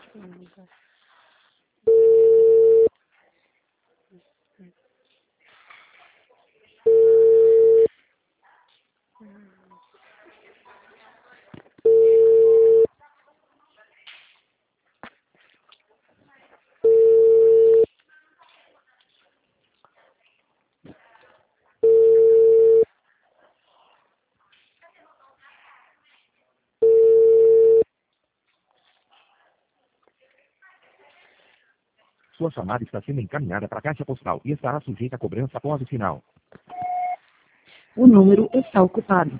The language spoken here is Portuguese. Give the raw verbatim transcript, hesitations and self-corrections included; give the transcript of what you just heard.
Sua chamada está sendo encaminhada para a caixa postal e estará sujeita a cobrança após o sinal. O número está ocupado.